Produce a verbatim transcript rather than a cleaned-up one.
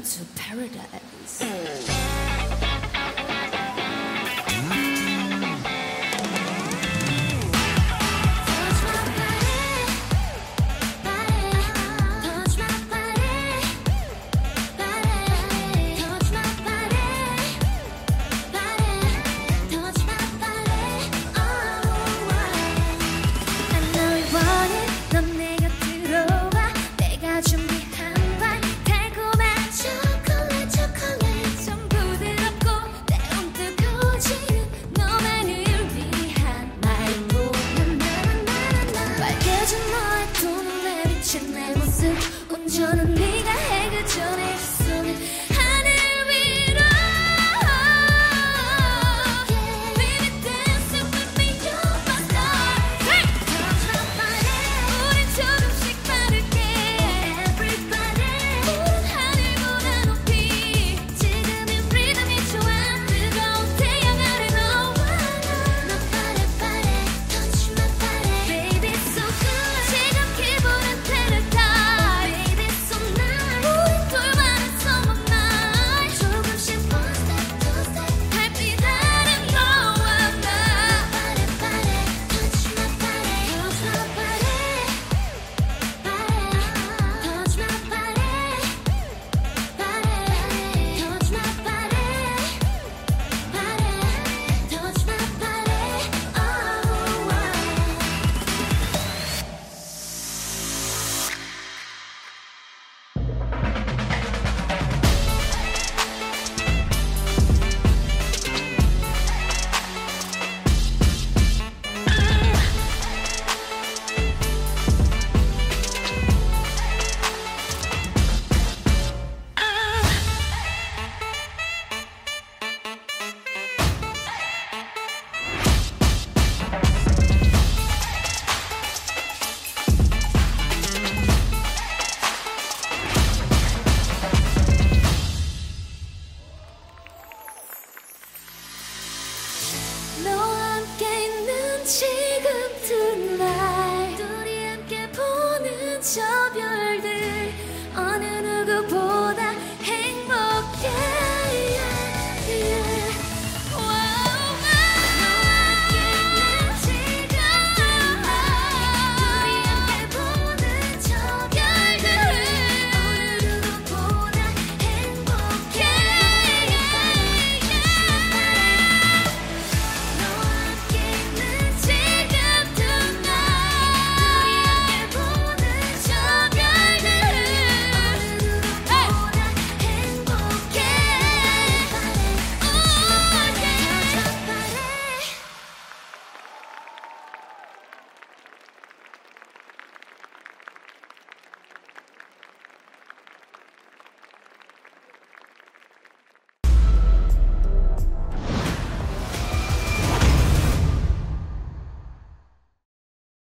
to paradise. 온전한 네가 해그 전에 손을 하늘 위로 Baby dancing with me you're my star Touch my body 우린 조금씩 빠르게 Everybody 우린 하늘보다 높이 지금 이 리듬이 좋아 뜨거운 태양 아래 너와 나 body body Touch my body Baby so good 지금 기분은 paradise 너와 함께 있는 지금 tonight 우리 함께 보는 저 별